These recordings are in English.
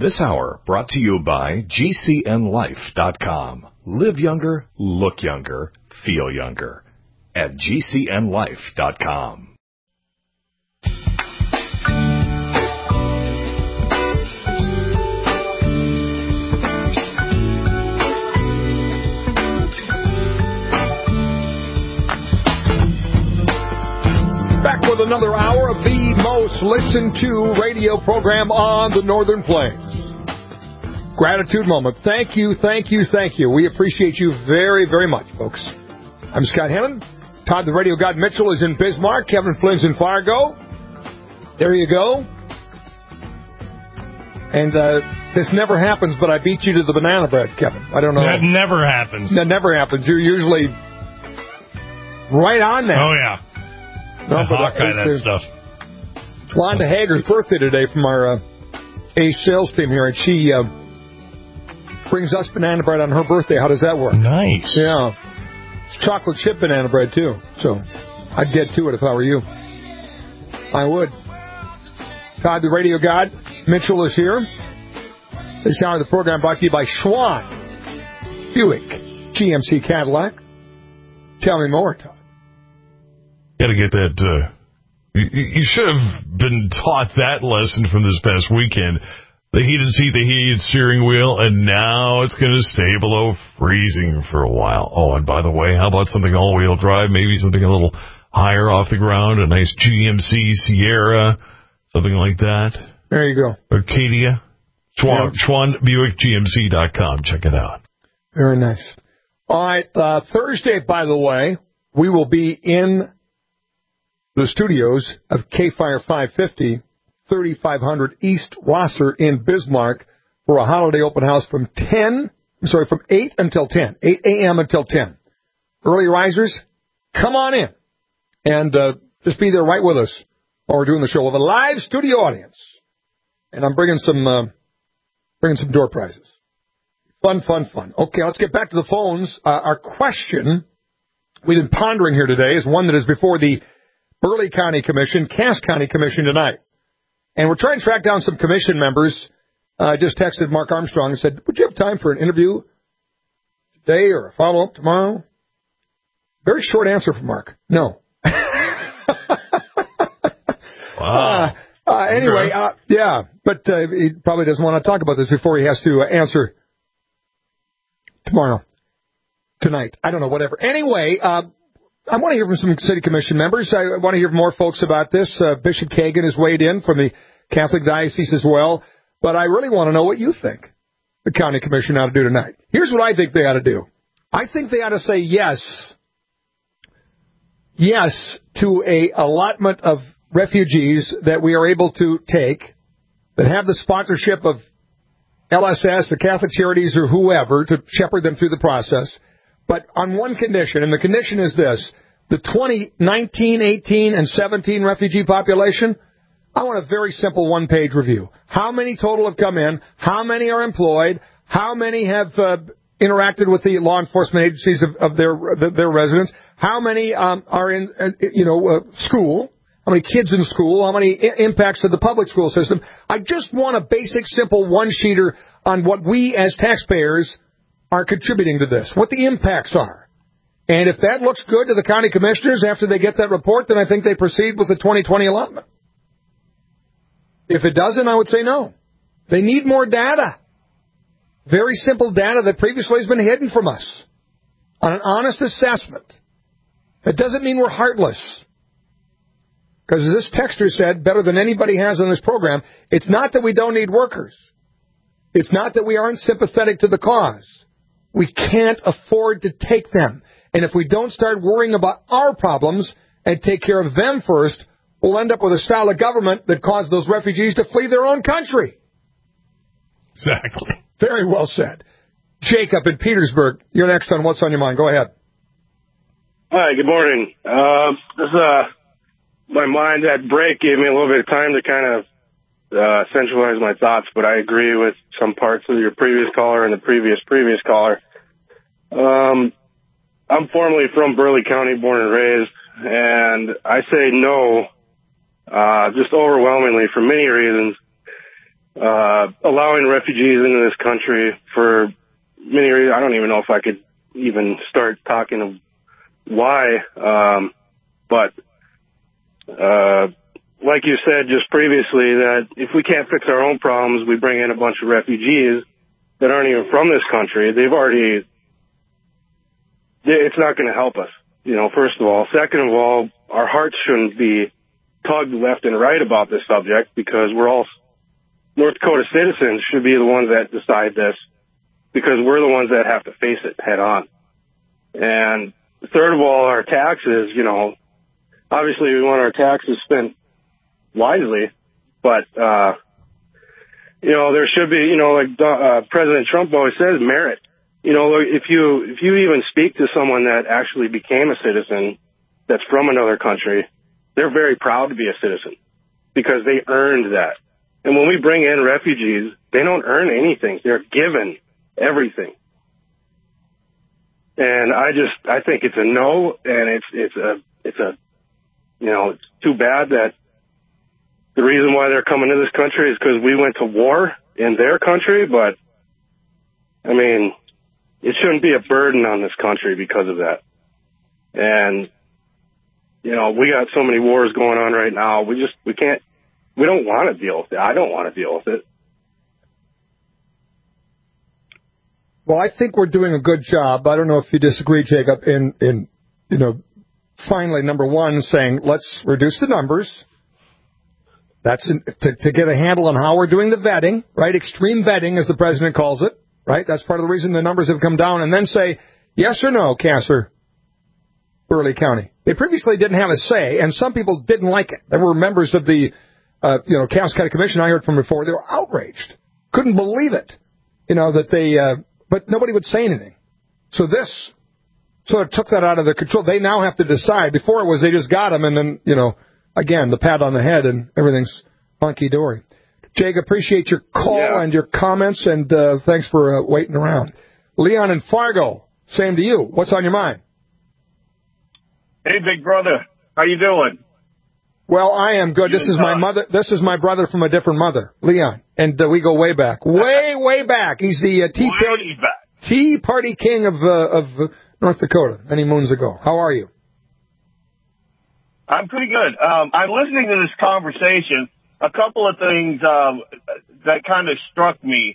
This hour brought to you by GCNLife.com. Live younger, look younger, feel younger at GCNLife.com. Back with another hour of the most listened to radio program on the Northern Plains. Gratitude moment. Thank you, thank you, thank you. We appreciate you very, very much, folks. I'm Scott Hennon. Todd the Radio God Mitchell is in Bismarck. Kevin Flynn's in Fargo. There you go. And this never happens, but I beat you to the banana bread, Kevin. I don't know. That never happens. That never happens. You're usually right on there. Oh, yeah. No, but Hawkeye, that stuff. Wanda Hager's birthday today from our Ace sales team here, and she brings us banana bread on her birthday. How does that work? Nice. Yeah. It's chocolate chip banana bread, too. So I'd get to it if I were you. I would. Todd, the Radio God, Mitchell is here. This hour of the program brought to you by Schwann Buick GMC Cadillac. Tell me more, Todd. Got to get that. You should have been taught that lesson from this past weekend. The heated seat, the heated steering wheel, and now it's going to stay below freezing for a while. Oh, and by the way, how about something all-wheel drive? Maybe something a little higher off the ground, a nice GMC Sierra, something like that. There you go. Arcadia. SchwannBuickGMC.com. Check it out. Very nice. All right, Thursday, by the way, we will be in the studios of K-Fire 550, 3500 East Rosser in Bismarck for a holiday open house from 8 until 10, 8 a.m. until 10. Early risers, come on in and just be there right with us while we're doing the show. We'll have a live studio audience, and I'm bringing some door prizes. Fun. Okay, let's get back to the phones. Our question we've been pondering here today is one that is before the Burleigh County Commission, Cass County Commission tonight. And we're trying to track down some commission members. I just texted Mark Armstrong and said, would you have time for an interview today or a follow-up tomorrow? Very short answer from Mark. No. Wow. Anyway, yeah, but he probably doesn't want to talk about this before he has to answer tonight. I don't know, whatever. Anyway, I want to hear from some city commission members. I want to hear from more folks about this. Bishop Kagan has weighed in from the Catholic Diocese as well. But I really want to know what you think the county commission ought to do tonight. Here's what I think they ought to do. I think they ought to say yes to a allotment of refugees that we are able to take that have the sponsorship of LSS, the Catholic Charities, or whoever to shepherd them through the process. But on one condition, and the condition is this, the 2019, 18, and 17 refugee population, I want a very simple one-page review. How many total have come in? How many are employed? How many have interacted with the law enforcement agencies of their residents? How many are in school? How many kids in school? How many impacts to the public school system? I just want a basic, simple one-sheeter on what we as taxpayers are contributing to this, what the impacts are. And if that looks good to the county commissioners after they get that report, then I think they proceed with the 2020 allotment. If it doesn't, I would say no. They need more data. Very simple data that previously has been hidden from us on an honest assessment. That doesn't mean we're heartless. Because as this texter said, better than anybody has on this program, it's not that we don't need workers. It's not that we aren't sympathetic to the cause. We can't afford to take them. And if we don't start worrying about our problems and take care of them first, we'll end up with a style of government that caused those refugees to flee their own country. Exactly. Very well said. Jacob in Petersburg, you're next on What's on Your Mind. Go ahead. Hi, good morning. My mind at break gave me a little bit of time to kind of centralize my thoughts, but I agree with some parts of your previous caller and the previous caller. I'm formerly from Burleigh County, born and raised, and I say no, just overwhelmingly for many reasons. allowing refugees into this country for many reasons. I don't even know if I could even start talking of why. But like you said just previously, that if we can't fix our own problems, we bring in a bunch of refugees that aren't even from this country. It's not going to help us, first of all. Second of all, our hearts shouldn't be tugged left and right about this subject, because we're all North Dakota citizens should be the ones that decide this, because we're the ones that have to face it head on. And third of all, our taxes, obviously we want our taxes spent wisely, but, there should be, like President Trump always says, merit. If you even speak to someone that actually became a citizen that's from another country, they're very proud to be a citizen because they earned that. And when we bring in refugees, they don't earn anything. They're given everything. And I think it's a no, and it's too bad that the reason why they're coming to this country is because we went to war in their country. But I mean, it shouldn't be a burden on this country because of that. And we got so many wars going on right now. We don't want to deal with it. I don't want to deal with it. Well, I think we're doing a good job. I don't know if you disagree, Jacob, in finally, number one, saying let's reduce the numbers. That's to get a handle on how we're doing the vetting, right? Extreme vetting, as the president calls it, right? That's part of the reason the numbers have come down. And then say, yes or no, Castor, Burley County. They previously didn't have a say, and some people didn't like it. There were members of the, Cass County Commission I heard from before. They were outraged. Couldn't believe it, that they, but nobody would say anything. So this sort of took that out of their control. They now have to decide. Before it was they just got them, and then, again, the pat on the head and everything's hunky-dory. Jake, appreciate your call and your comments, and thanks for waiting around. Leon in Fargo, same to you. What's on your mind? Hey, big brother. How you doing? Well, I am good. This is my mother. This is my brother from a different mother, Leon, and we go way back, way back. He's the Tea Party king of North Dakota many moons ago. How are you? I'm pretty good. I'm listening to this conversation. A couple of things that kind of struck me.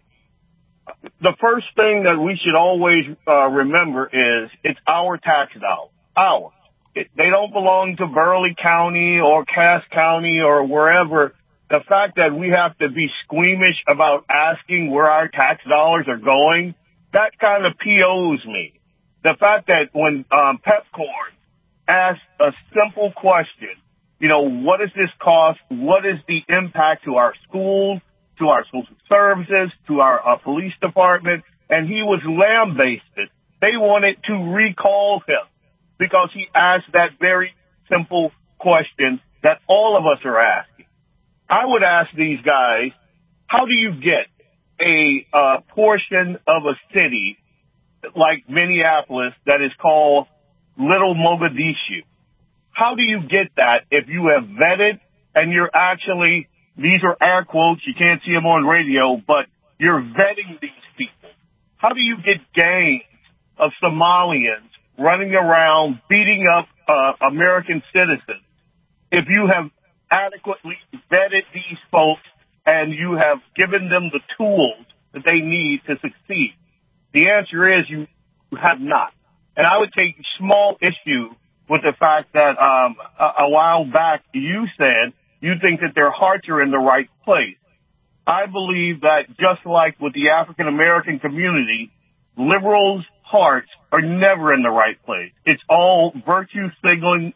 The first thing that we should always remember is it's our tax dollars. Ours. They don't belong to Burley County or Cass County or wherever. The fact that we have to be squeamish about asking where our tax dollars are going, that kind of POs me. The fact that when Pepcorn asked a simple question, what does this cost? What is the impact to our schools, to our social services, to our police department? And he was lambasted. They wanted to recall him because he asked that very simple question that all of us are asking. I would ask these guys, how do you get a portion of a city like Minneapolis that is called Little Mogadishu? How do you get that if you have vetted and you're actually, these are air quotes, you can't see them on radio, but you're vetting these people? How do you get gangs of Somalians running around beating up American citizens if you have adequately vetted these folks and you have given them the tools that they need to succeed? The answer is you have not. And I would take small issue with the fact that a while back you said you think that their hearts are in the right place. I believe that just like with the African American community, liberals' hearts are never in the right place. It's all virtue signaling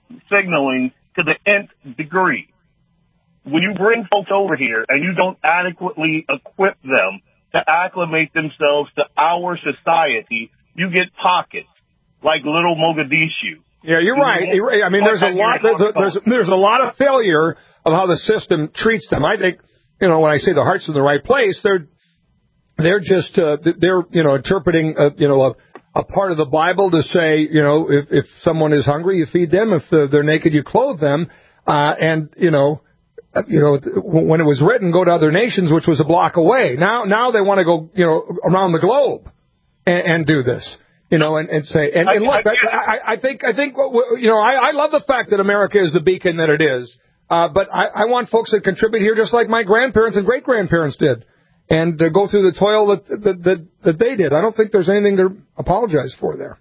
to the nth degree. When you bring folks over here and you don't adequately equip them to acclimate themselves to our society, you get pockets like Little Mogadishu. Yeah, you're right. I mean, there's a lot of failure of how the system treats them. I think, when I say the heart's in the right place, they're just interpreting a part of the Bible to say, if someone is hungry, you feed them. If they're naked, you clothe them. when it was written, go to other nations, which was a block away. Now they want to go, around the globe and do this, and say, and look, I think, I love the fact that America is the beacon that it is. But I want folks that contribute here just like my grandparents and great-grandparents did, and go through the toil that they did. I don't think there's anything to apologize for there.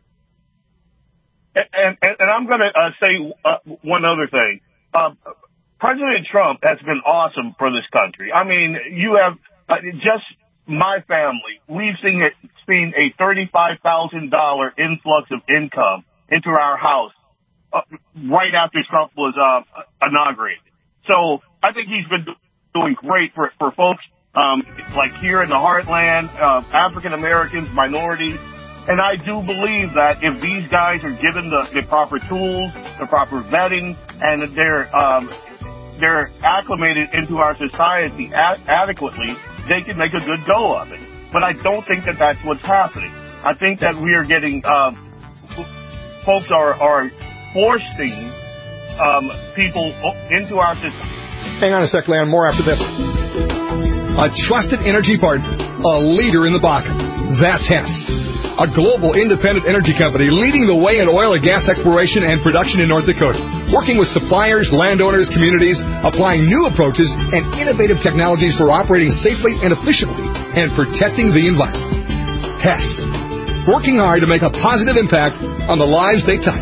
And I'm going to say one other thing. President Trump has been awesome for this country. I mean, you have just my family. We've seen a $35,000 influx of income into our house right after Trump was inaugurated. So I think he's been doing great for folks like here in the heartland, African Americans, minorities. And I do believe that if these guys are given the proper tools, the proper vetting, and they're acclimated into our society adequately, they can make a good go of it. But I don't think that that's what's happening. I think that we are getting folks are forcing people into our system. Hang on a sec, Leon. More after this. A trusted energy partner, a leader in the Bakken. That's Hess, a global independent energy company leading the way in oil and gas exploration and production in North Dakota, working with suppliers, landowners, communities, applying new approaches and innovative technologies for operating safely and efficiently and protecting the environment. Hess, working hard to make a positive impact on the lives they touch.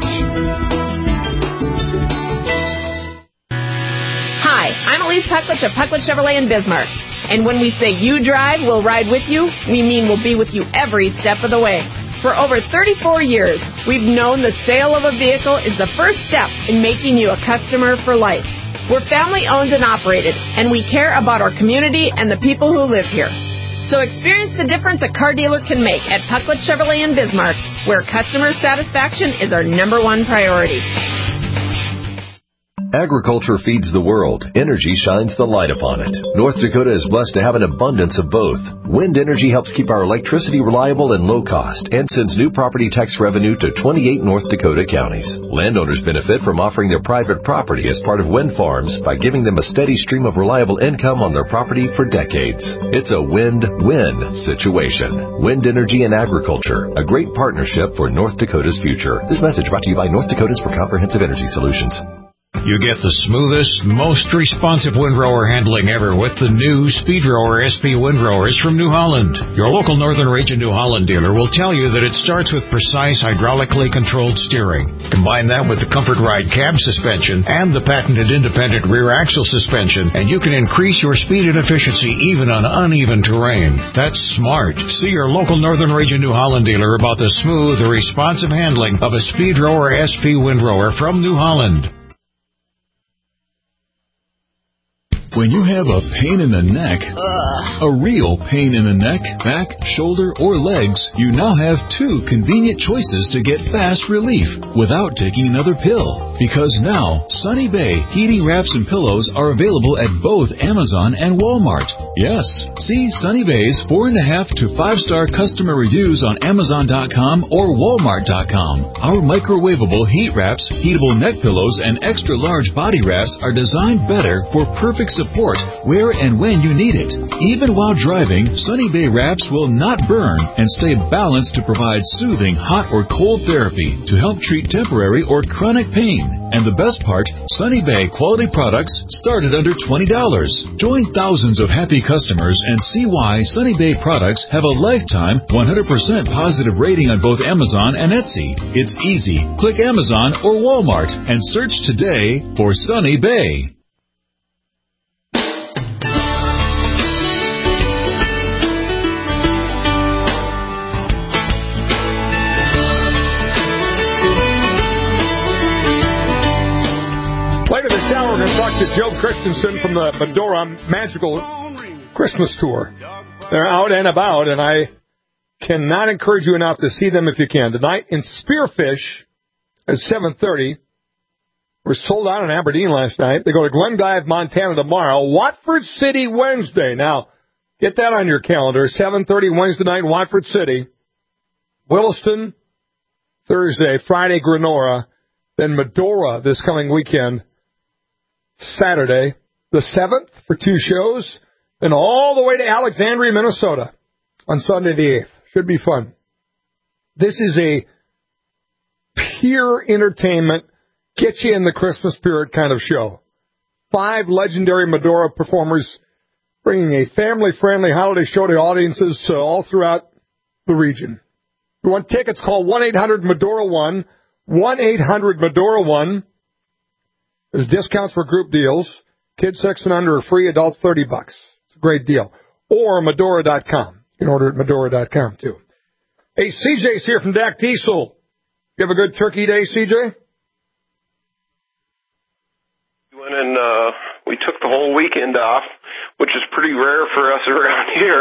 Hi, I'm Elise Pucklich of Pucklich Chevrolet in Bismarck. And when we say you drive, we'll ride with you, we mean we'll be with you every step of the way. For over 34 years, we've known the sale of a vehicle is the first step in making you a customer for life. We're family owned and operated, and we care about our community and the people who live here. So experience the difference a car dealer can make at Pucklich Chevrolet in Bismarck, where customer satisfaction is our number one priority. Agriculture feeds the world. Energy shines the light upon it. North Dakota is blessed to have an abundance of both. Wind energy helps keep our electricity reliable and low cost and sends new property tax revenue to 28 North Dakota counties. Landowners benefit from offering their private property as part of wind farms by giving them a steady stream of reliable income on their property for decades. It's a win-win situation. Wind energy and agriculture, a great partnership for North Dakota's future. This message brought to you by North Dakotans for Comprehensive Energy Solutions. You get the smoothest, most responsive windrower handling ever with the new Speedrower SP windrowers from New Holland. Your local Northern Region New Holland dealer will tell you that it starts with precise hydraulically controlled steering. Combine that with the Comfort Ride cab suspension and the patented independent rear axle suspension, and you can increase your speed and efficiency even on uneven terrain. That's smart. See your local Northern Region New Holland dealer about the smooth, responsive handling of a Speedrower SP windrower from New Holland. When you have a pain in the neck, a real pain in the neck, back, shoulder, or legs, you now have two convenient choices to get fast relief without taking another pill. Because now, Sunny Bay heating wraps and pillows are available at both Amazon and Walmart. Yes, see Sunny Bay's 4.5 to 5-star customer reviews on Amazon.com or Walmart.com. Our microwavable heat wraps, heatable neck pillows, and extra large body wraps are designed better for perfect support where and when you need it. Even while driving, Sunny Bay wraps will not burn and stay balanced to provide soothing hot or cold therapy to help treat temporary or chronic pain. And the best part, Sunny Bay quality products start at under $20. Join thousands of happy customers and see why Sunny Bay products have a lifetime 100% positive rating on both Amazon and Etsy. It's easy. Click Amazon or Walmart and search today for Sunny Bay. Later this hour, we're going to talk to Joe Christensen from the Medora Magical Christmas Tour. They're out and about, and I cannot encourage you enough to see them if you can. Tonight in Spearfish at 7:30. We're sold out in Aberdeen last night. They go to Glendive, Montana tomorrow. Watford City Wednesday. Now, get that on your calendar. 7:30 Wednesday night, Watford City. Williston, Thursday. Friday, Grenora. Then Medora this coming weekend. Saturday. the 7th for 2 shows, and all the way to Alexandria, Minnesota on Sunday the 8th. Should be fun. This is a pure entertainment, get you in the Christmas spirit kind of show. 5 legendary Medora performers bringing a family-friendly holiday show to audiences all throughout the region. If you want tickets, call 1-800-MEDORA-1, 1-800-MEDORA-1. There's discounts for group deals. Kids 6 and under are free, adults $30. It's a great deal. Or Medora.com. You can order it at Medora.com, too. Hey, CJ's here from DAC Diesel. You have a good turkey day, CJ? We took the whole weekend off, which is pretty rare for us around here.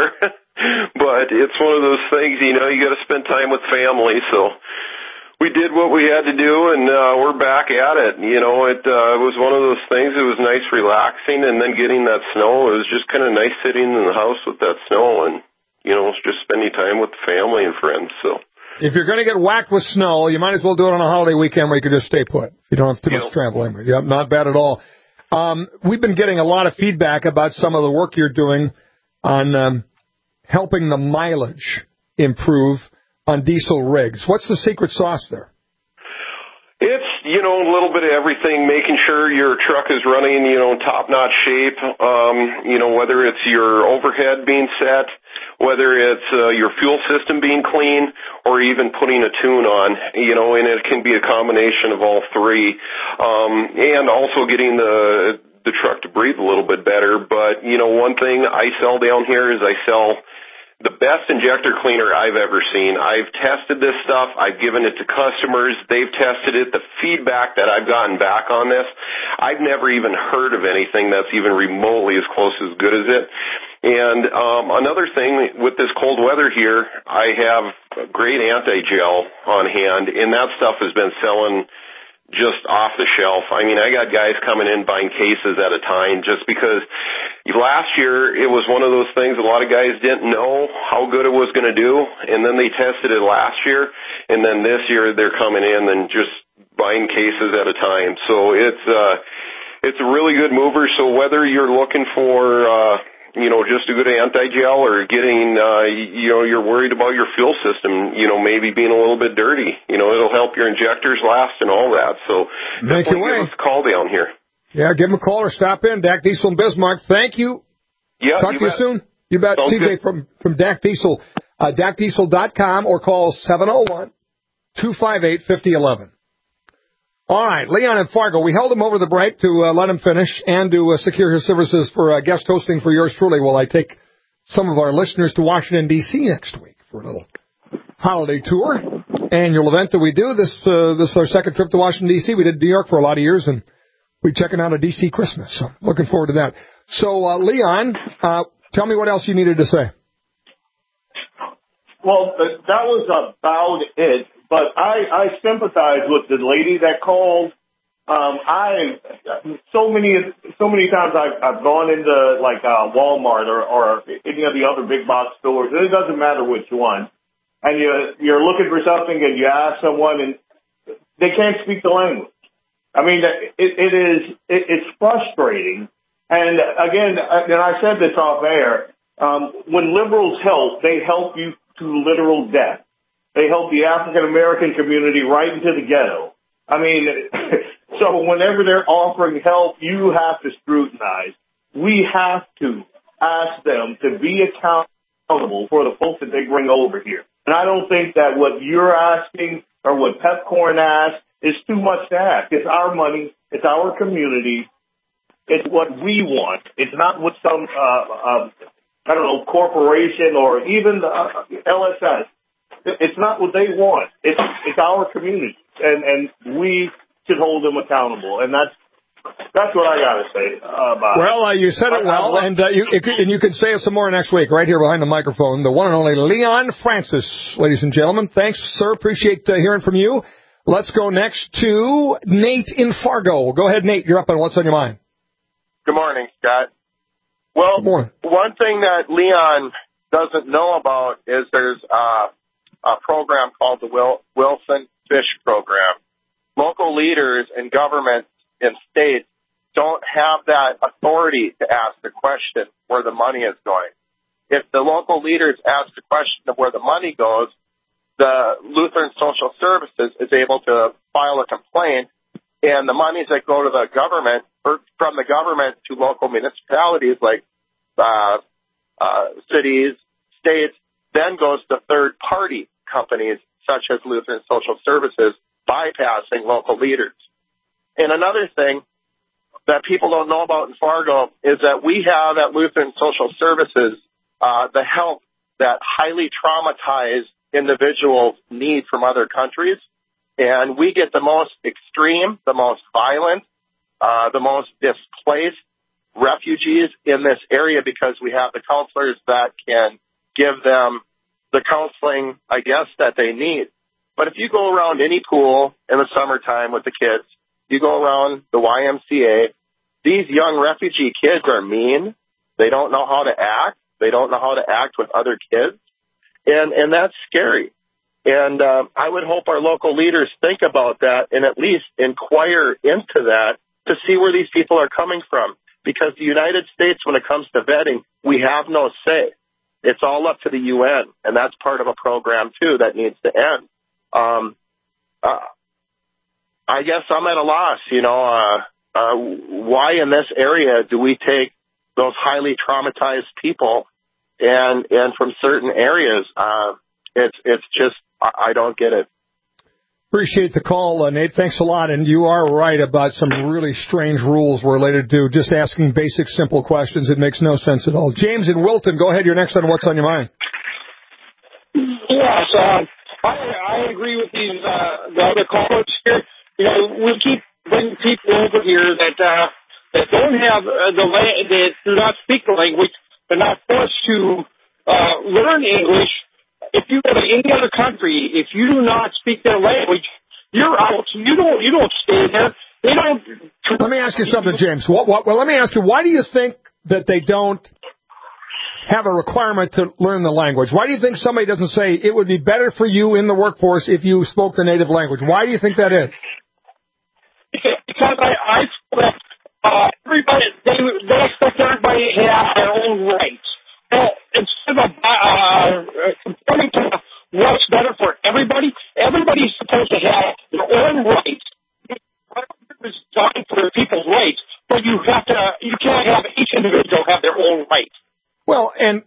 But it's one of those things, you got to spend time with family. So we did what we had to do, and we're back at it. It was one of those things. It was nice relaxing, and then getting that snow. It was just kind of nice sitting in the house with that snow and, just spending time with the family and friends. So if you're going to get whacked with snow, you might as well do it on a holiday weekend where you can just stay put. You don't have too much traveling. Yep, not bad at all. We've been getting a lot of feedback about some of the work you're doing on helping the mileage improve on diesel rigs. What's the secret sauce there? It's, a little bit of everything, making sure your truck is running, top-notch shape, whether it's your overhead being set, whether it's your fuel system being clean, or even putting a tune on, and it can be a combination of all three, and also getting the truck to breathe a little bit better. But, one thing I sell down here is I sell the best injector cleaner I've ever seen. I've tested this stuff. I've given it to customers. They've tested it. The feedback that I've gotten back on this, I've never even heard of anything that's even remotely as close as good as it. And another thing, with this cold weather here, I have great anti-gel on hand, and that stuff has been selling just off the shelf. I mean, I got guys coming in buying cases at a time just because last year it was one of those things a lot of guys didn't know how good it was going to do, and then they tested it last year, and then this year they're coming in and just buying cases at a time. So it's a really good mover. So whether you're looking for just a good anti-gel or getting, you're worried about your fuel system, maybe being a little bit dirty. It'll help your injectors last and all that. So definitely give us a call down here. Yeah, give them a call or stop in. DAC Diesel in Bismarck. Thank you. Yeah, Talk to you soon. You bet. Sounds CJ good. from DAC Diesel. DACDiesel.com or call 701-258-5011. All right, Leon and Fargo. We held him over the break to let him finish and to secure his services for guest hosting for yours truly while I take some of our listeners to Washington, D.C. next week for a little holiday tour, annual event that we do. This is our second trip to Washington, D.C. We did New York for a lot of years, and we're checking out a D.C. Christmas, so looking forward to that. So, Leon, tell me what else you needed to say. Well, that was about it. But I sympathize with the lady that called. So many times I've gone into like Walmart or any of the other big box stores, and it doesn't matter which one. And you're looking for something, and you ask someone, and they can't speak the language. I mean, it's frustrating. And again, and I said this off air. When liberals help, they help you to literal death. They help the African-American community right into the ghetto. I mean, so whenever they're offering help, you have to scrutinize. We have to ask them to be accountable for the folks that they bring over here. And I don't think that what you're asking or what Pepcorn asks is too much to ask. It's our money. It's our community. It's what we want. It's not what some, corporation or even LSS. It's not what they want. It's our community, and we should hold them accountable. And that's what I got to say about it. Well, you said it well, and you can say it some more next week, right here behind the microphone. The one and only Leon Francis, ladies and gentlemen. Thanks, sir. Appreciate hearing from you. Let's go next to Nate in Fargo. Go ahead, Nate. You're up on what's on your mind. Good morning, Scott. Well, one thing that Leon doesn't know about is there's a program called the Wilson Fish Program. Local leaders and governments in states don't have that authority to ask the question where the money is going. If the local leaders ask the question of where the money goes, the Lutheran Social Services is able to file a complaint, and the monies that go to the government, or from the government to local municipalities like cities, states, then goes to third-party companies such as Lutheran Social Services, bypassing local leaders. And another thing that people don't know about in Fargo is that we have at Lutheran Social Services the help that highly traumatized individuals need from other countries. And we get the most extreme, the most violent, the most displaced refugees in this area because we have the counselors that can give them the counseling, I guess, that they need. But if you go around any pool in the summertime with the kids, you go around the YMCA, these young refugee kids are mean. They don't know how to act. They don't know how to act with other kids. And that's scary. And I would hope our local leaders think about that and at least inquire into that to see where these people are coming from. Because the United States, when it comes to vetting, we have no say. It's all up to the UN, and that's part of a program, too, that needs to end. I guess I'm at a loss, why in this area do we take those highly traumatized people and from certain areas? It's just, I don't get it. Appreciate the call, Nate. Thanks a lot. And you are right about some really strange rules related to just asking basic, simple questions. It makes no sense at all. James in Wilton, go ahead. You're next on What's on Your Mind. Yes, I agree with these the other callers here. We keep bringing people over here that don't have that do not speak the language. They're not forced to learn English. If you go to any other country, if you do not speak their language, you're out. You don't stay there. They don't. Let me ask you something, James. Well, let me ask you, why do you think that they don't have a requirement to learn the language? Why do you think somebody doesn't say it would be better for you in the workforce if you spoke the native language? Why do you think that is? Because I expect everybody, they expect everybody to have their own rights. Well, instead of conforming to what's better for everybody, everybody's supposed to have their own rights. It's designed for people's rights, but you can't have each individual have their own rights. Well, and,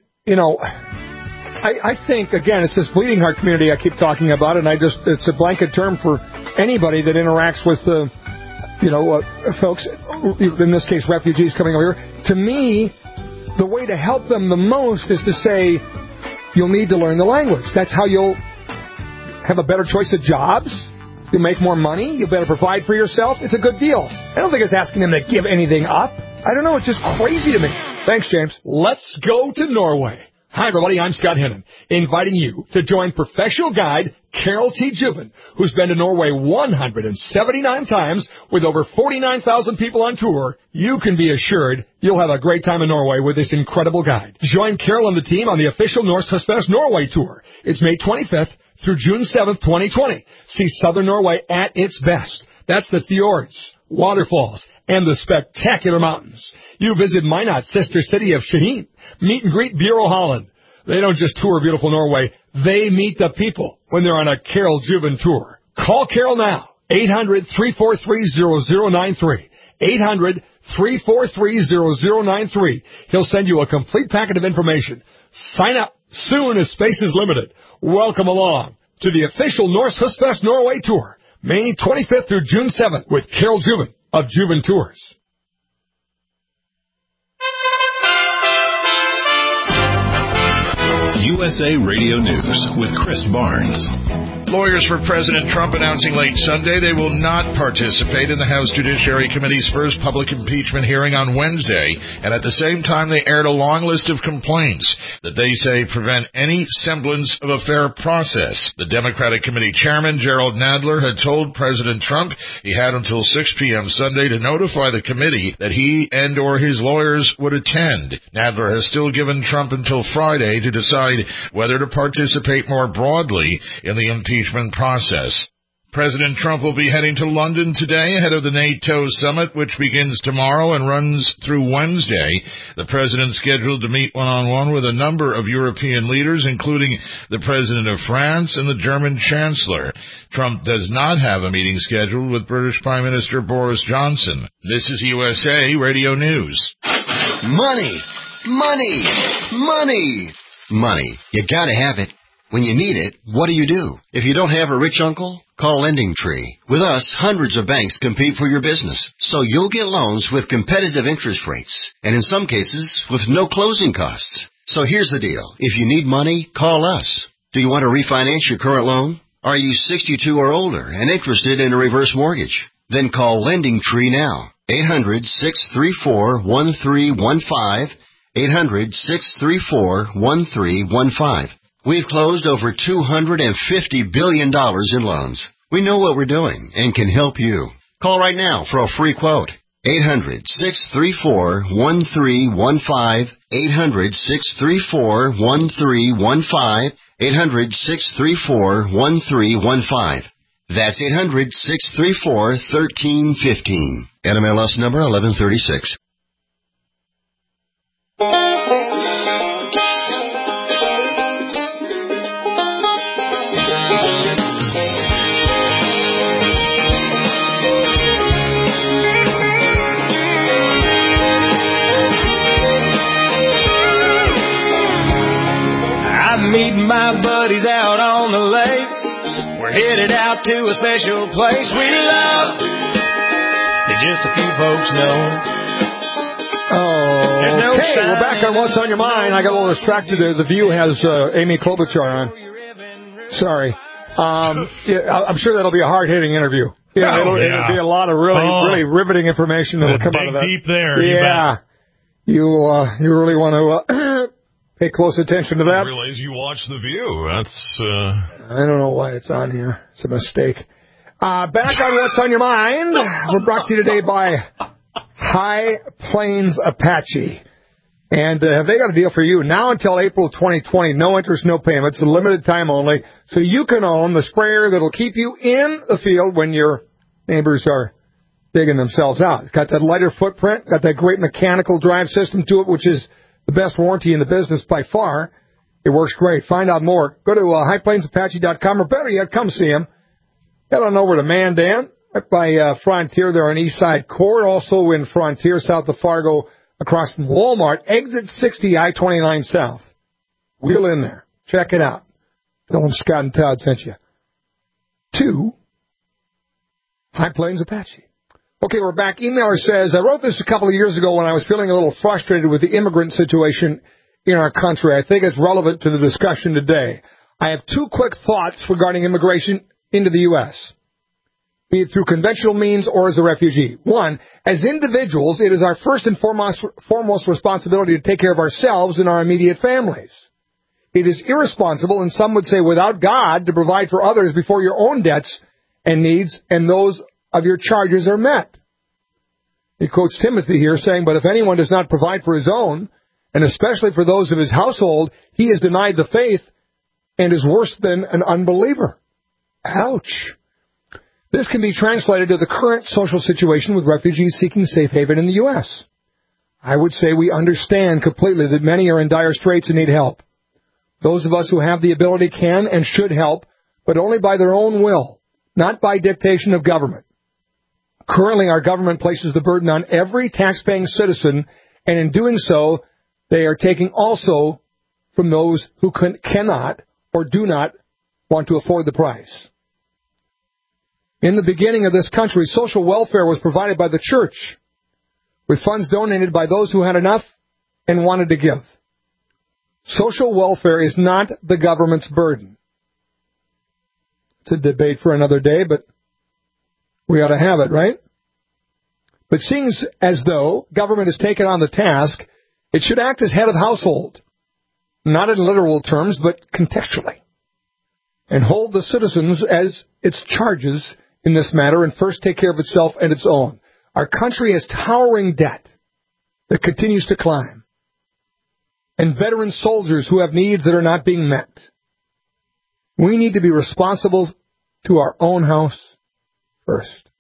I think, again, it's this bleeding heart community I keep talking about, and it's a blanket term for anybody that interacts with, folks, in this case, refugees coming over here. To me, the way to help them the most is to say, you'll need to learn the language. That's how you'll have a better choice of jobs. You'll make more money. You'll better provide for yourself. It's a good deal. I don't think it's asking them to give anything up. I don't know. It's just crazy to me. Thanks, James. Let's go to Norway. Hi, everybody. I'm Scott Hennon, inviting you to join professional guide Carol T. Juven, who's been to Norway 179 times with over 49,000 people on tour. You can be assured you'll have a great time in Norway with this incredible guide. Join Carol and the team on the official Norse Husfest Norway tour. It's May 25th through June 7th, 2020. See Southern Norway at its best. That's the fjords, waterfalls, and the spectacular mountains. You visit Minot, sister city of Skien. Meet and greet Bureau Holland. They don't just tour beautiful Norway. They meet the people when they're on a Carol Juven tour. Call Carol now. 800-343-0093. 800-343-0093. He'll send you a complete packet of information. Sign up soon as space is limited. Welcome along to the official Norse Husfest Norway tour. May 25th through June 7th with Carol Juven of Juven Tours. USA Radio News with Chris Barnes. Lawyers for President Trump announcing late Sunday they will not participate in the House Judiciary Committee's first public impeachment hearing on Wednesday, and at the same time they aired a long list of complaints that they say prevent any semblance of a fair process. The Democratic Committee Chairman, Gerald Nadler, had told President Trump he had until 6 p.m. Sunday to notify the committee that he and or his lawyers would attend. Nadler has still given Trump until Friday to decide whether to participate more broadly in the impeachment process. President Trump will be heading to London today ahead of the NATO summit, which begins tomorrow and runs through Wednesday. The president's scheduled to meet one-on-one with a number of European leaders, including the president of France and the German chancellor. Trump does not have a meeting scheduled with British Prime Minister Boris Johnson. This is USA Radio News. Money! Money! Money! Money. You gotta have it. When you need it, what do? If you don't have a rich uncle, call LendingTree. With us, hundreds of banks compete for your business, so you'll get loans with competitive interest rates, and in some cases, with no closing costs. So here's the deal. If you need money, call us. Do you want to refinance your current loan? Are you 62 or older and interested in a reverse mortgage? Then call LendingTree now. 800-634-1315. 800-634-1315. We've closed over $250 billion in loans. We know what we're doing and can help you. Call right now for a free quote. 800-634-1315. 800-634-1315. 800-634-1315. That's 800-634-1315. NMLS number 1136. Meeting my buddies out on the lake. We're headed out to a special place we love that just a few folks know. Oh, okay. We're back on What's on Your Mind. I got a little distracted there. The View has Amy Klobuchar on. Sorry. I'm sure that'll be a hard-hitting interview. It'll be a lot of really riveting information that will come out of that. Deep there. Yeah. You really want to... Pay close attention to that. I realize you watch The View. That's, I don't know why it's on here. It's a mistake. Back on What's on Your Mind. We're brought to you today by High Plains Apache. And have they got a deal for you? Now until April 2020, no interest, no payments, a limited time only. So you can own the sprayer that'll keep you in the field when your neighbors are digging themselves out. It's got that lighter footprint, got that great mechanical drive system to it, which is the best warranty in the business by far. It works great. Find out more. Go to highplainsapache.com, or better yet, come see him. Head on over to Mandan, right by Frontier there on East Side Court, also in Frontier, south of Fargo, across from Walmart, exit 60, I-29 South. Wheel in there. Check it out. Tell them Scott and Todd sent you. To High Plains Apache. Okay, we're back. Emailer says, I wrote this a couple of years ago when I was feeling a little frustrated with the immigrant situation in our country. I think it's relevant to the discussion today. I have two quick thoughts regarding immigration into the U.S., be it through conventional means or as a refugee. One, as individuals, it is our first and foremost responsibility to take care of ourselves and our immediate families. It is irresponsible, and some would say without God, to provide for others before your own debts and needs and those of your charges are met. He quotes Timothy here saying, but if anyone does not provide for his own, and especially for those of his household, he is denied the faith and is worse than an unbeliever. Ouch. This can be translated to the current social situation with refugees seeking safe haven in the U.S. I would say we understand completely that many are in dire straits and need help. Those of us who have the ability can and should help, but only by their own will, not by dictation of government. Currently, our government places the burden on every tax-paying citizen, and in doing so, they are taking also from those who cannot or do not want to afford the price. In the beginning of this country, social welfare was provided by the church, with funds donated by those who had enough and wanted to give. Social welfare is not the government's burden. It's a debate for another day, but we ought to have it, right? But seeing as though government has taken on the task, it should act as head of household, not in literal terms, but contextually, and hold the citizens as its charges in this matter and first take care of itself and its own. Our country has towering debt that continues to climb, and veteran soldiers who have needs that are not being met. We need to be responsible to our own house first.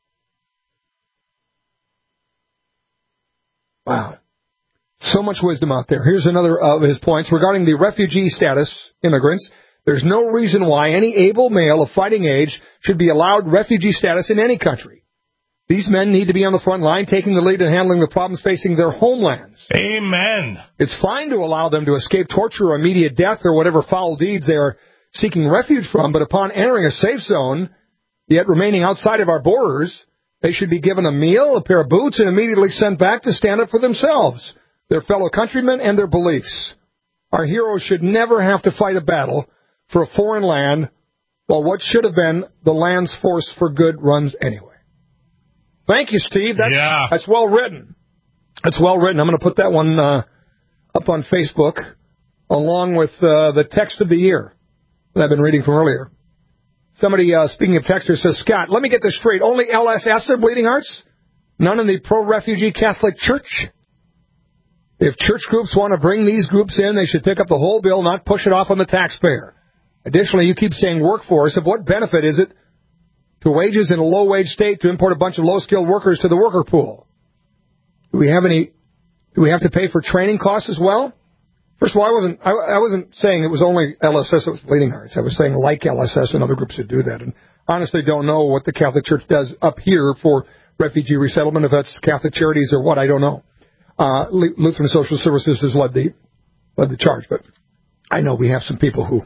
Wow. So much wisdom out there. Here's another of his points regarding the refugee status immigrants. There's no reason why any able male of fighting age should be allowed refugee status in any country. These men need to be on the front line, taking the lead in handling the problems facing their homelands. Amen. It's fine to allow them to escape torture or immediate death or whatever foul deeds they are seeking refuge from, but upon entering a safe zone, yet remaining outside of our borders, they should be given a meal, a pair of boots, and immediately sent back to stand up for themselves, their fellow countrymen, and their beliefs. Our heroes should never have to fight a battle for a foreign land while what should have been the land's force for good runs anyway. Thank you, Steve. That's well written. That's well written. I'm going to put that one up on Facebook along with the text of the year that I've been reading from earlier. Somebody, speaking of texters, says, Scott, let me get this straight. Only LSS are bleeding hearts? None in the pro-refugee Catholic Church? If church groups want to bring these groups in, they should pick up the whole bill, not push it off on the taxpayer. Additionally, you keep saying workforce. Of what benefit is it to wages in a low-wage state to import a bunch of low-skilled workers to the worker pool? Do we have to pay for training costs as well? First of all, I wasn't saying it was only LSS that was bleeding hearts. I was saying like LSS and other groups that do that. And honestly don't know what the Catholic Church does up here for refugee resettlement, if that's Catholic Charities or what, I don't know. Lutheran Social Services has led the charge, but I know we have some people who,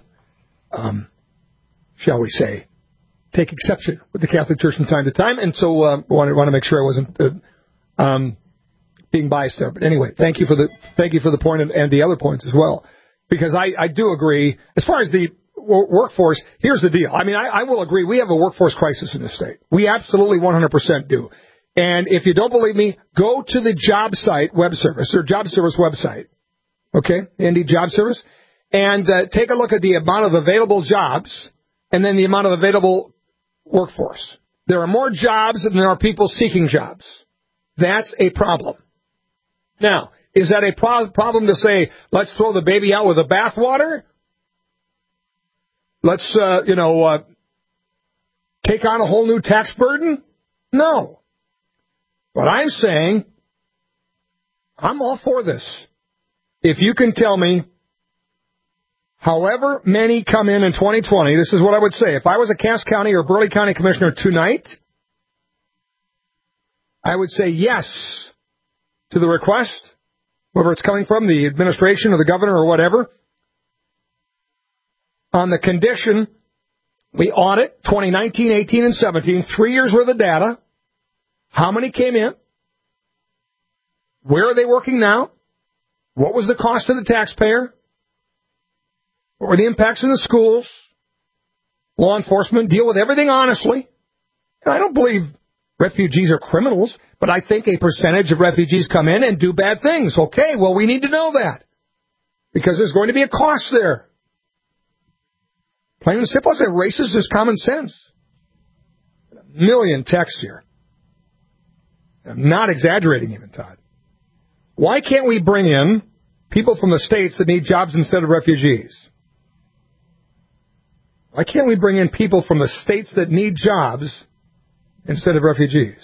shall we say, take exception with the Catholic Church from time to time, and so want to make sure I wasn't being biased there. But anyway, thank you for the point and the other points as well, because I do agree as far as the workforce. Here's the deal. I mean, I will agree we have a workforce crisis in this state. We absolutely 100% do. And if you don't believe me, go to the job site web service or job service website, okay, Indeed Job Service, and take a look at the amount of available jobs and then the amount of available workforce. There are more jobs than there are people seeking jobs. That's a problem. Now, is that a problem to say, let's throw the baby out with the bathwater? Let's, take on a whole new tax burden? No. But I'm saying, I'm all for this. If you can tell me, however many come in 2020, this is what I would say. If I was a Cass County or Burleigh County Commissioner tonight, I would say yes to the request, whether it's coming from the administration or the governor or whatever, on the condition we audit 2019, 18, and 17, 3 years worth of data. How many came in? Where are they working now? What was the cost to the taxpayer? What were the impacts in the schools? Law enforcement, deal with everything honestly. And I don't believe refugees are criminals, but I think a percentage of refugees come in and do bad things. Okay, well, we need to know that because there's going to be a cost there. Plain and simple, I say racist is common sense. A million texts here. I'm not exaggerating even, Todd. Why can't we bring in people from the states that need jobs instead of refugees? Why can't we bring in people from the states that need jobs instead of refugees?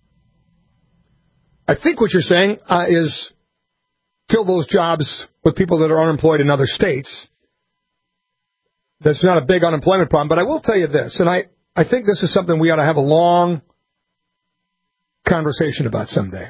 I think what you're saying is fill those jobs with people that are unemployed in other states. That's not a big unemployment problem, but I will tell you this, and I think this is something we ought to have a long conversation about someday.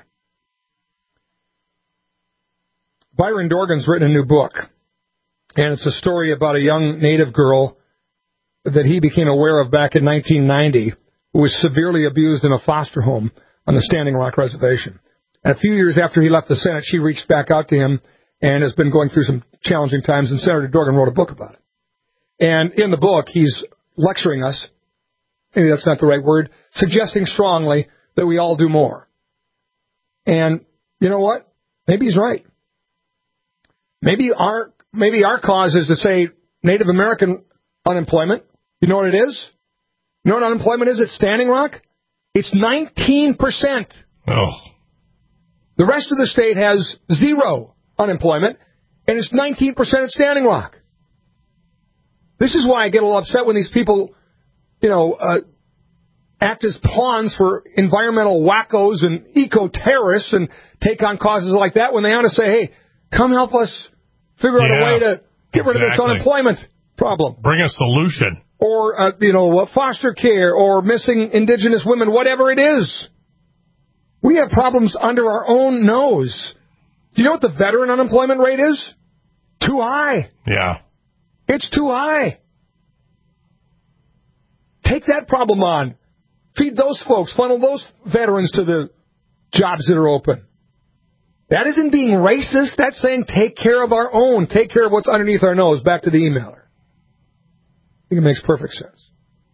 Byron Dorgan's written a new book, and it's a story about a young Native girl that he became aware of back in 1990 who was severely abused in a foster home on the Standing Rock Reservation. And a few years after he left the Senate, she reached back out to him and has been going through some challenging times, and Senator Dorgan wrote a book about it. And in the book, he's lecturing us, maybe that's not the right word, suggesting strongly that we all do more. And you know what? Maybe he's right. Maybe our cause is to say Native American unemployment. You know what it is? You know what unemployment is at Standing Rock? It's 19%. Oh. The rest of the state has zero unemployment, and it's 19% at Standing Rock. This is why I get a little upset when these people act as pawns for environmental wackos and eco-terrorists and take on causes like that when they ought to say, hey, come help us figure out a way to get rid of this unemployment problem. Bring a solution. Or, foster care or missing indigenous women, whatever it is. We have problems under our own nose. Do you know what the veteran unemployment rate is? Too high. Yeah. It's too high. Take that problem on. Feed those folks. Funnel those veterans to the jobs that are open. That isn't being racist. That's saying take care of our own. Take care of what's underneath our nose. Back to the emailer. I think it makes perfect sense.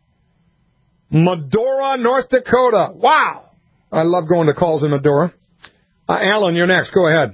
Medora, North Dakota. Wow. I love going to calls in Medora. Alan, you're next. Go ahead.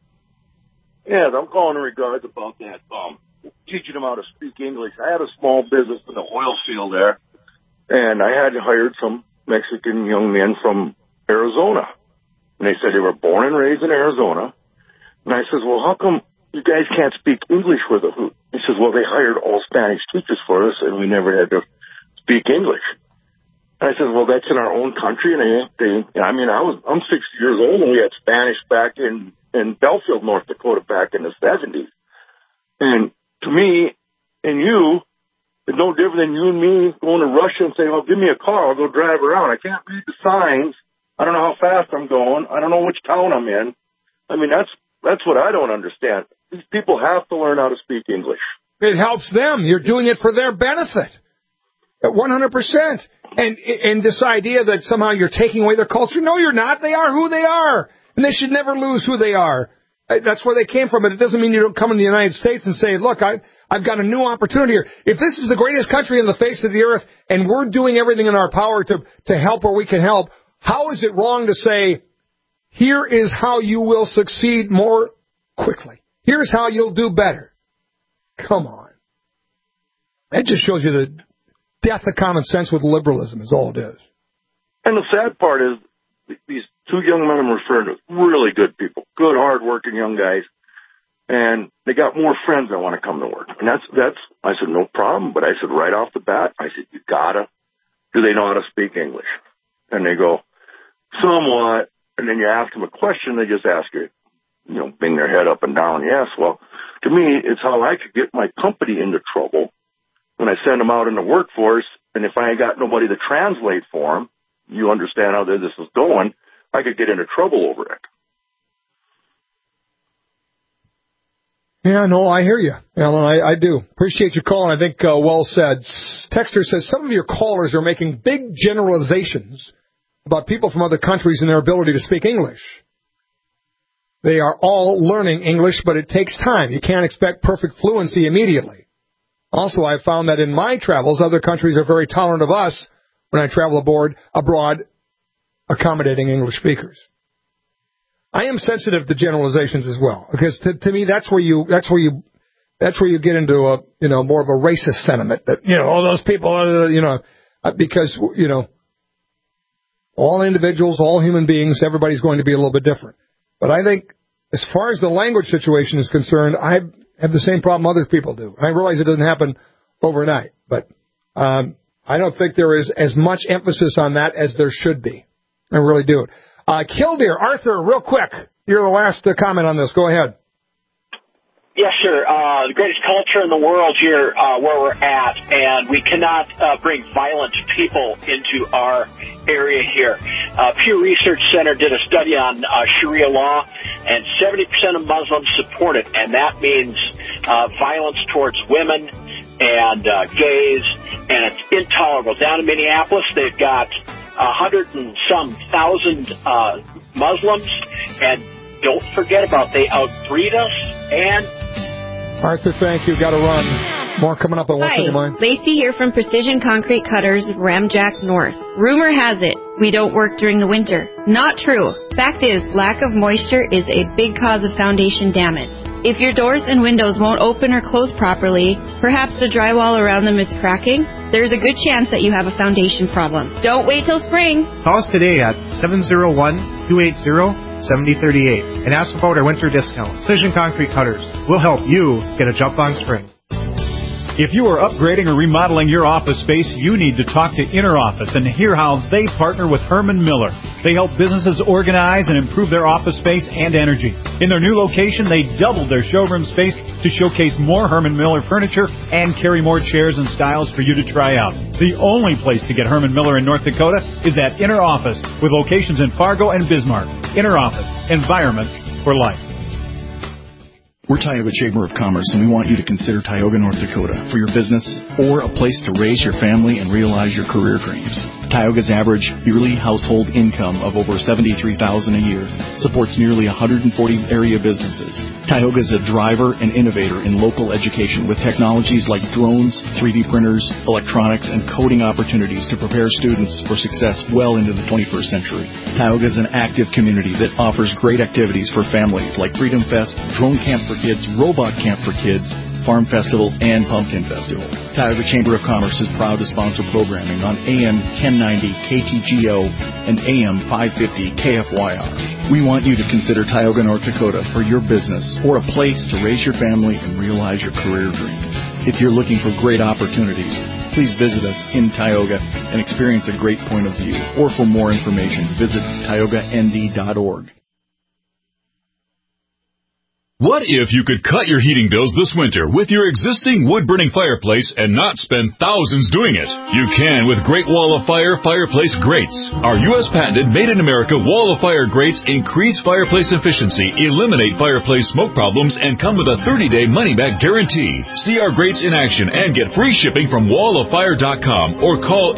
Yeah, I'm calling in regards about that, teaching them how to speak English. I had a small business in the oil field there, and I had hired some Mexican young men from Arizona. And they said they were born and raised in Arizona. And I says, well, how come you guys can't speak English with them? He says, well, they hired all Spanish teachers for us, and we never had to speak English. And I said, well, that's in our own country. And I'm 60 years old, and we had Spanish back in Belfield, North Dakota, back in the 70s. And to me and you, it's no different than you and me going to Russia and saying, well, give me a car, I'll go drive around. I can't read the signs. I don't know how fast I'm going. I don't know which town I'm in. I mean, that's what I don't understand. These people have to learn how to speak English. It helps them. You're doing it for their benefit. 100%. And this idea that somehow you're taking away their culture, no, you're not. They are who they are. And they should never lose who they are. That's where they came from. But it doesn't mean you don't come in the United States and say, look, I've got a new opportunity here. If this is the greatest country on the face of the earth and we're doing everything in our power to help where we can help, how is it wrong to say, here is how you will succeed more quickly? Here's how you'll do better. Come on. That just shows you the death of common sense with liberalism is all it is. And the sad part is these two young men I'm referring to, really good people, good, hard-working young guys, and they got more friends that want to come to work. And that's I said, no problem. But I said, right off the bat, I said, do they know how to speak English? And they go, somewhat. And then you ask them a question, they just ask you, bang their head up and down. Yes, well, to me, it's how I could get my company into trouble when I send them out in the workforce. And if I ain't got nobody to translate for them, you understand how this is going, I could get into trouble over it. Yeah, no, I hear you, Alan. I do. Appreciate your call, and I think well said. Texter says, some of your callers are making big generalizations about people from other countries and their ability to speak English. They are all learning English, but it takes time. You can't expect perfect fluency immediately. Also, I've found that in my travels, other countries are very tolerant of us when I travel abroad, accommodating English speakers. I am sensitive to generalizations as well, because to me that's where you get into a more of a racist sentiment that all those people because all individuals, all human beings, everybody's going to be a little bit different. But I think as far as the language situation is concerned, I have the same problem other people do. I realize it doesn't happen overnight, but I don't think there is as much emphasis on that as there should be. I really do. Killdeer, Arthur, real quick. You're the last to comment on this. Go ahead. Yeah, sure. The greatest culture in the world here where we're at, and we cannot bring violent people into our area here. Pew Research Center did a study on Sharia law, and 70% of Muslims support it, and that means violence towards women and gays, and it's intolerable. Down in Minneapolis, they've got 100 and some thousand Muslims, and don't forget about they outbreed us. And Arthur, thank you. Got to run. More coming up on What's on Your Mind. Lacey here from Precision Concrete Cutters, Ramjack North. Rumor has it we don't work during the winter. Not true. Fact is, lack of moisture is a big cause of foundation damage. If your doors and windows won't open or close properly, perhaps the drywall around them is cracking, there's a good chance that you have a foundation problem. Don't wait till spring. Call us today at 701-280-7038 and ask about our winter discount. Precision Concrete Cutters will help you get a jump on spring. If you are upgrading or remodeling your office space, you need to talk to Inner Office and hear how they partner with Herman Miller. They help businesses organize and improve their office space and energy. In their new location, they doubled their showroom space to showcase more Herman Miller furniture and carry more chairs and styles for you to try out. The only place to get Herman Miller in North Dakota is at Inner Office, with locations in Fargo and Bismarck. Inner Office, environments for life. We're Tioga Chamber of Commerce, and we want you to consider Tioga, North Dakota for your business or a place to raise your family and realize your career dreams. Tioga's average yearly household income of over $73,000 a year supports nearly 140 area businesses. Tioga is a driver and innovator in local education with technologies like drones, 3D printers, electronics, and coding opportunities to prepare students for success well into the 21st century. Tioga is an active community that offers great activities for families like Freedom Fest, Drone Camp for Kids, Robot Camp for Kids, Farm Festival, and Pumpkin Festival. Tioga Chamber of Commerce is proud to sponsor programming on AM 1090 KTGO and AM 550 KFYR. We want you to consider Tioga, North Dakota for your business or a place to raise your family and realize your career dreams. If you're looking for great opportunities, please visit us in Tioga and experience a great point of view. Or for more information, visit tiogaND.org. What if you could cut your heating bills this winter with your existing wood-burning fireplace and not spend thousands doing it? You can with Great Wall of Fire fireplace grates. Our U.S. patented made-in-America Wall of Fire grates increase fireplace efficiency, eliminate fireplace smoke problems, and come with a 30-day money-back guarantee. See our grates in action and get free shipping from walloffire.com or call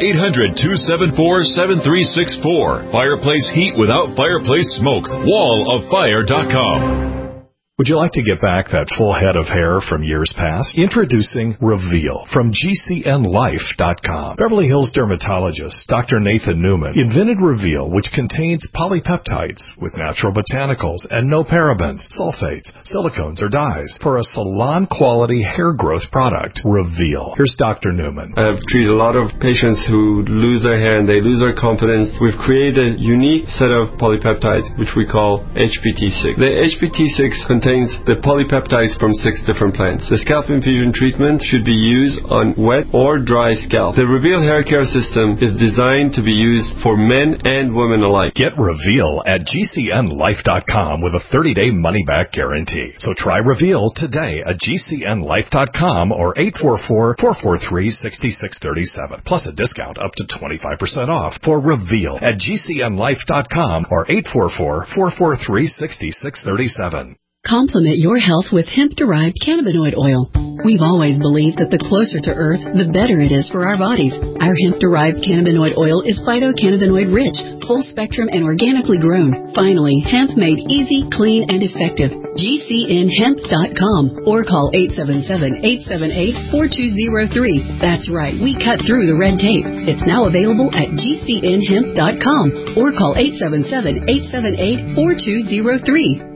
800-274-7364. Fireplace heat without fireplace smoke. walloffire.com. Would you like to get back that full head of hair from years past? Introducing Reveal from GCNLife.com. Beverly Hills dermatologist Dr. Nathan Newman invented Reveal, which contains polypeptides with natural botanicals and no parabens, sulfates, silicones, or dyes for a salon-quality hair growth product. Reveal. Here's Dr. Newman. I've treated a lot of patients who lose their hair and they lose their confidence. We've created a unique set of polypeptides, which we call HPT6. The HPT6 contains the polypeptides from 6 different plants. The scalp infusion treatment should be used on wet or dry scalp. The Reveal hair care system is designed to be used for men and women alike. Get Reveal at GCNLife.com with a 30-day money-back guarantee. So try Reveal today at GCNLife.com or 844-443-6637. Plus a discount up to 25% off for Reveal at GCNLife.com or 844-443-6637. Complement your health with hemp-derived cannabinoid oil. We've always believed that the closer to Earth, the better it is for our bodies. Our hemp-derived cannabinoid oil is phytocannabinoid-rich, full-spectrum, and organically grown. Finally, hemp made easy, clean, and effective. GCNHemp.com or call 877-878-4203. That's right, we cut through the red tape. It's now available at GCNHemp.com or call 877-878-4203.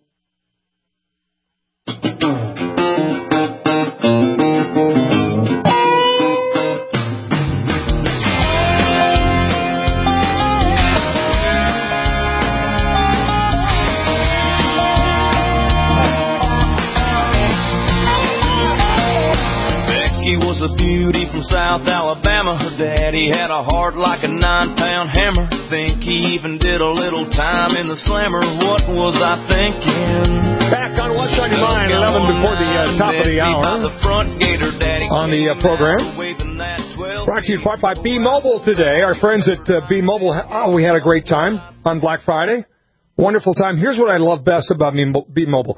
A beauty from South Alabama. Her daddy had a heart like a 9-pound hammer. Think he even did a little time in the slammer. What was I thinking? Back on What's on Your Mind, 11 before the top of the hour on the program. Brought to you in part by B-Mobile today. Our friends at B-Mobile, we had a great time on Black Friday. Wonderful time. Here's what I love best about B-Mobile.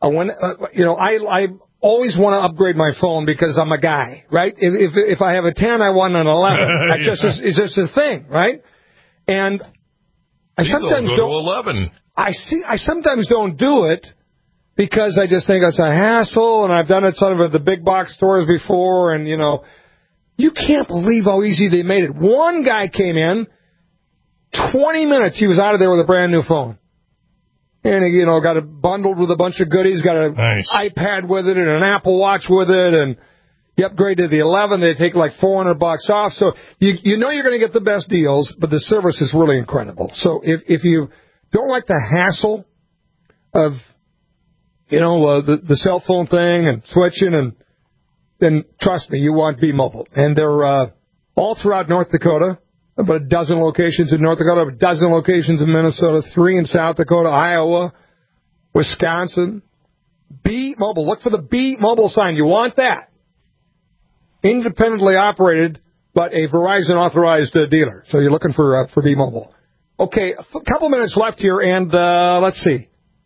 I always want to upgrade my phone because I'm a guy, right? If I have a 10, I want an 11. It's just a thing, right? And I sometimes don't. Go to 11. I sometimes don't do it because I just think it's a hassle, and I've done it sort of at the big box stores before, and you can't believe how easy they made it. One guy came in, 20 minutes, he was out of there with a brand new phone. And, got it bundled with a bunch of goodies, got an iPad with it and an Apple Watch with it, and you upgrade to the 11, they take like $400 off. So you know you're going to get the best deals, but the service is really incredible. So if you don't like the hassle of, the cell phone thing and switching, and then trust me, you want B-Mobile. And they're all throughout North Dakota, about a dozen locations in North Dakota, a dozen locations in Minnesota, 3 in South Dakota, Iowa, Wisconsin. B-Mobile. Look for the B-Mobile sign. You want that. Independently operated, but a Verizon-authorized dealer. So you're looking for B-Mobile. Okay, a couple minutes left here, and let's see.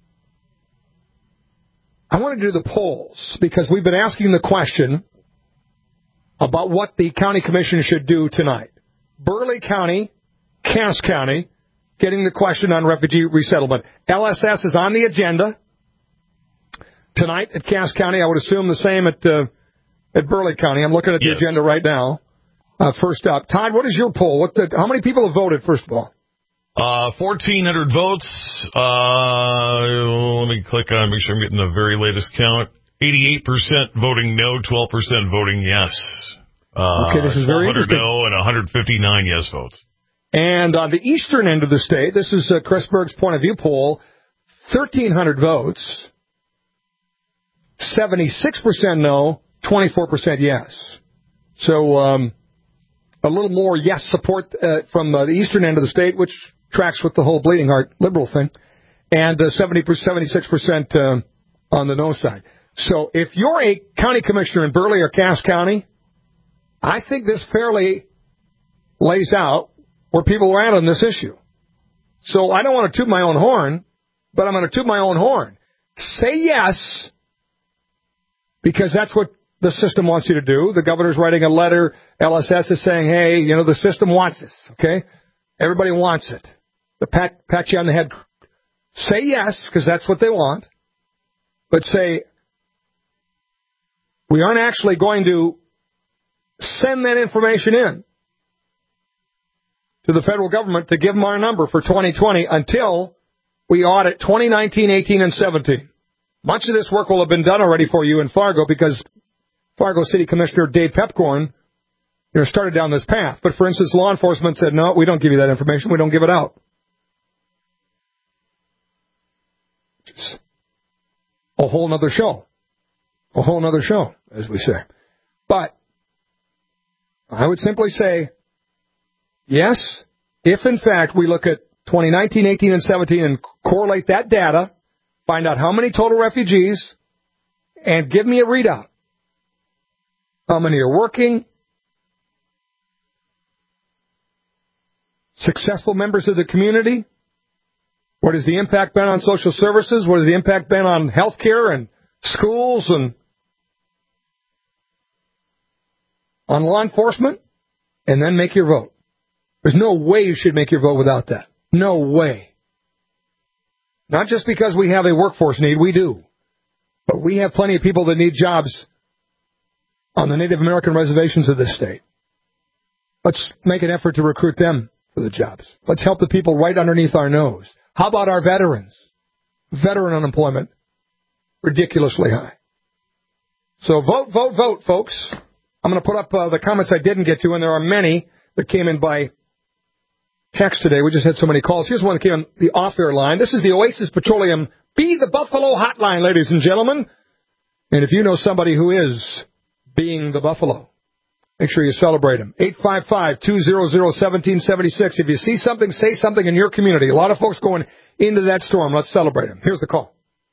I want to do the polls, because we've been asking the question about what the county commission should do tonight. Burleigh County, Cass County, getting the question on refugee resettlement. LSS is on the agenda tonight at Cass County. I would assume the same at Burleigh County. I'm looking at the agenda right now. First up, Todd, what is your poll? How many people have voted, first of all? 1,400 votes. Let me click on, make sure I'm getting the very latest count. 88% voting no, 12% voting yes. Okay, this is very interesting. No and 159 yes votes. And on the eastern end of the state, this is Chris Berg's point of view poll, 1,300 votes, 76% no, 24% yes. So a little more yes support from the eastern end of the state, which tracks with the whole bleeding heart liberal thing, and 76% on the no side. So if you're a county commissioner in Burleigh or Cass County, I think this fairly lays out where people are at on this issue. So I don't want to toot my own horn, but I'm going to toot my own horn. Say yes, because that's what the system wants you to do. The governor's writing a letter. LSS is saying, hey, the system wants this, okay? Everybody wants it. The pat you on the head. Say yes, because that's what they want. But say, we aren't actually going to send that information in to the federal government to give them our number for 2020 until we audit 2019, 18, and 17. Much of this work will have been done already for you in Fargo, because Fargo City Commissioner Dave Pepcorn started down this path. But, for instance, law enforcement said, no, we don't give you that information. We don't give it out. Just a whole other show. A whole other show, as we say. But I would simply say, yes, if, in fact, we look at 2019, 18, and 17 and correlate that data, find out how many total refugees, and give me a readout. How many are working? Successful members of the community? What has the impact been on social services? What has the impact been on health care and schools and on law enforcement? And then make your vote. There's no way you should make your vote without that. No way. Not just because we have a workforce need, we do. But we have plenty of people that need jobs on the Native American reservations of this state. Let's make an effort to recruit them for the jobs. Let's help the people right underneath our nose. How about our veterans? Veteran unemployment, ridiculously high. So vote, vote, vote, folks. I'm going to put up the comments I didn't get to, and there are many that came in by text today. We just had so many calls. Here's one that came on the off-air line. This is the Oasis Petroleum Be the Buffalo hotline, ladies and gentlemen. And if you know somebody who is being the Buffalo, make sure you celebrate them. 855-200-1776. If you see something, say something in your community. A lot of folks going into that storm. Let's celebrate them. Here's the call.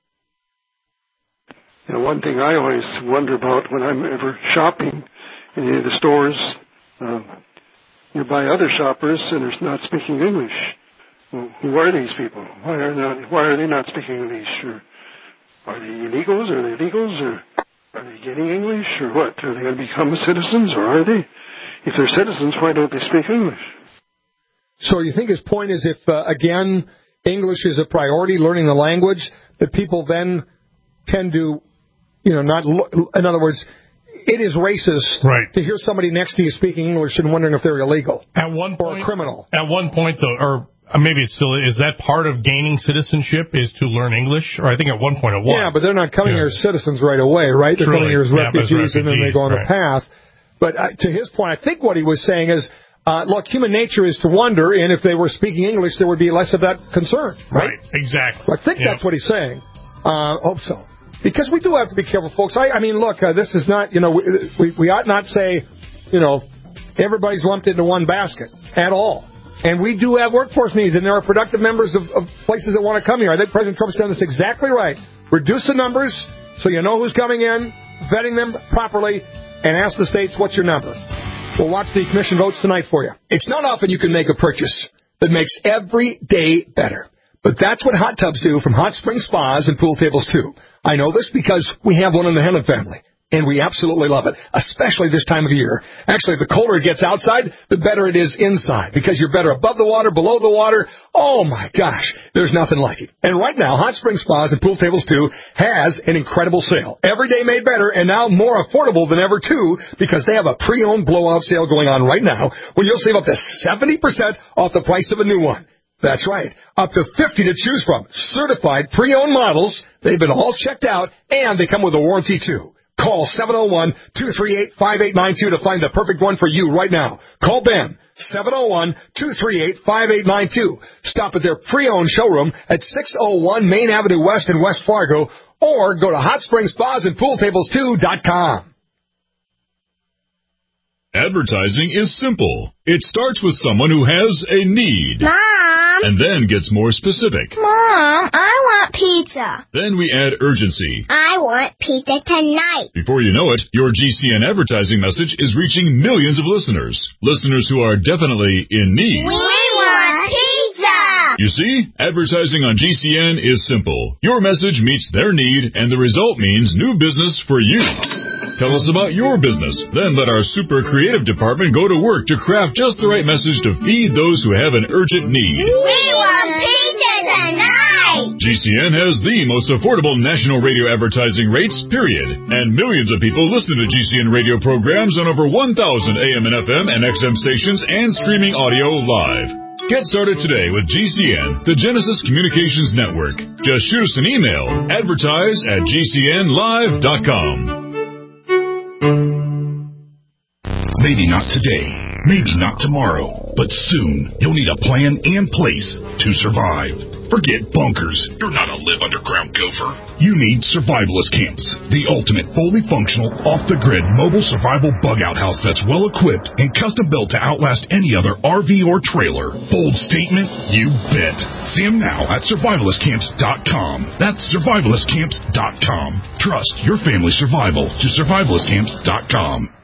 One thing I always wonder about when I'm ever shopping in any of the stores, you buy other shoppers and they're not speaking English. Well, who are these people? Why are they not speaking English? Or are they illegals? Are they legals? Or are they getting English? Or what? Are they going to become citizens? Or are they? If they're citizens, why don't they speak English? So you think his point is if, again, English is a priority, learning the language, that people then tend to, not, in other words, it is racist to hear somebody next to you speaking English and wondering if they're illegal or a criminal. At one point, though, or maybe it still is, that part of gaining citizenship is to learn English? Or I think at one point it was. Yeah, but they're not coming here as citizens right away, right? They're coming here as refugees, and then they go on the path. But to his point, I think what he was saying is, look, human nature is to wonder, and if they were speaking English, there would be less of that concern, right? Exactly. I think that's what he's saying. Hope so. Because we do have to be careful, folks. I mean, look, this is not, we ought not say, everybody's lumped into one basket at all. And we do have workforce needs, and there are productive members of places that want to come here. I think President Trump's done this exactly right. Reduce the numbers so you know who's coming in, vetting them properly, and ask the states, what's your number? We'll watch the commission votes tonight for you. It's not often you can make a purchase that makes every day better. But that's what hot tubs do from Hot Spring Spas and Pool Tables, too. I know this because we have one in the Hennon family. And we absolutely love it, especially this time of year. Actually, the colder it gets outside, the better it is inside, because you're better above the water, below the water. Oh, my gosh, there's nothing like it. And right now, Hot Spring Spas and Pool Tables 2 has an incredible sale. Every day made better, and now more affordable than ever, too, because they have a pre-owned blowout sale going on right now, where you'll save up to 70% off the price of a new one. That's right. Up to 50 to choose from. Certified pre-owned models. They've been all checked out, and they come with a warranty, too. Call 701-238-5892 to find the perfect one for you right now. Call Ben, 701-238-5892. Stop at their pre-owned showroom at 601 Main Avenue West in West Fargo, or go to HotSpringSpasAndPoolTables2.com. Advertising is simple. It starts with someone who has a need. Mom! And then gets more specific. Mom, I want pizza. Then we add urgency. I want pizza tonight. Before you know it, your GCN advertising message is reaching millions of listeners. Listeners who are definitely in need. We want pizza! You see, advertising on GCN is simple. Your message meets their need, and the result means new business for you. Tell us about your business. Then let our super creative department go to work to craft just the right message to feed those who have an urgent need. We want pizza tonight! GCN has the most affordable national radio advertising rates, period. And millions of people listen to GCN radio programs on over 1,000 AM and FM and XM stations and streaming audio live. Get started today with GCN, the Genesis Communications Network. Just shoot us an email, advertise@gcnlive.com. Maybe not today, maybe not tomorrow, but soon you'll need a plan and place to survive. Forget bunkers. You're not a live underground gopher. You need survivalist camps, the ultimate fully functional, off-the-grid mobile survival bug-out house that's well-equipped and custom-built to outlast any other RV or trailer. Bold statement? You bet. See them now at survivalistcamps.com. That's survivalistcamps.com. Trust your family's survival to survivalistcamps.com.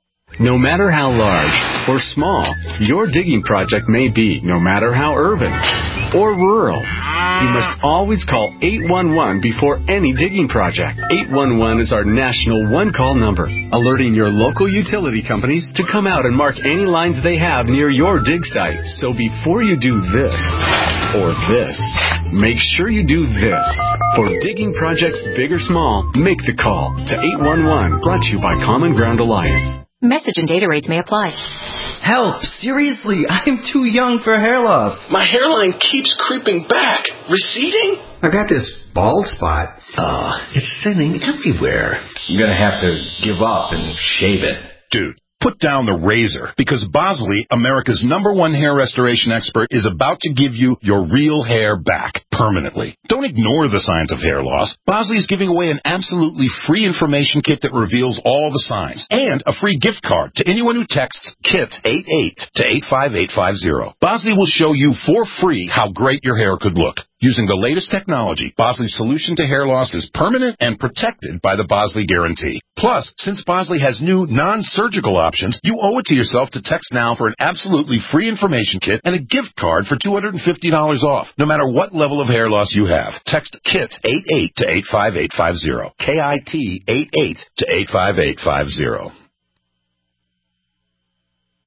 No matter how large or small your digging project may be, no matter how urban or rural, you must always call 811 before any digging project. 811 is our national one-call number, alerting your local utility companies to come out and mark any lines they have near your dig site. So before you do this or this, make sure you do this. For digging projects big or small, make the call to 811. Brought to you by Common Ground Alliance. Message and data rates may apply. Help! Seriously, I'm too young for hair loss. My hairline keeps creeping back. Receding? I got this bald spot. It's thinning everywhere. I'm gonna have to give up and shave it. Dude, put down the razor, because Bosley, America's #1 hair restoration expert, is about to give you your real hair back permanently. Don't ignore the signs of hair loss. Bosley is giving away an absolutely free information kit that reveals all the signs, and a free gift card to anyone who texts KIT88 to 85850. Bosley will show you for free how great your hair could look. Using the latest technology, Bosley's solution to hair loss is permanent and protected by the Bosley Guarantee. Plus, since Bosley has new non-surgical options, you owe it to yourself to text now for an absolutely free information kit and a gift card for $250 off, no matter what level of hair loss you have. Text KIT88 to 85850. KIT88 to 85850.